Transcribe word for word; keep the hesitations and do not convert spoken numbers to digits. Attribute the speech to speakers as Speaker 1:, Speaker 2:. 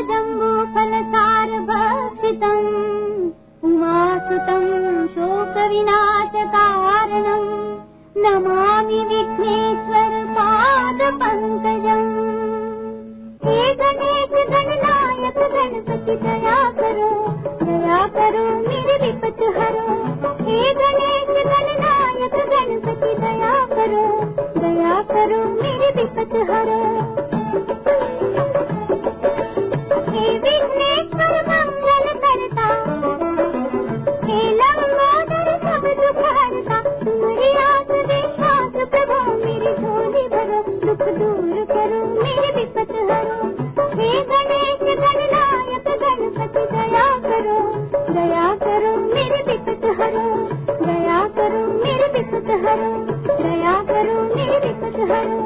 Speaker 1: जम्बू फलसार भक्षितम् उमासुतं शोकविनाशकारणम् नमामि विघ्नेश्वर पादपङ्कजम्। हे गणेश गणनायक गणपति दया करो दया करो मेरे विपत हरो। हे गणेश गणनायक गणपति दया करो दया करो मेरे विपत हरो। हे विघ्नेश्वर मंगल करता हे लंबोदर सब दुख हरता तुम्हारी आस विश्वास प्रभु मेरी झोली भरो दुख दूर करो मेरे विपत हरो। हे गणेश गणनायक गणपति दया करो दया करो मेरे विपत हरो दया करो मेरे विपत हरो दया करो मेरे विपत हरो।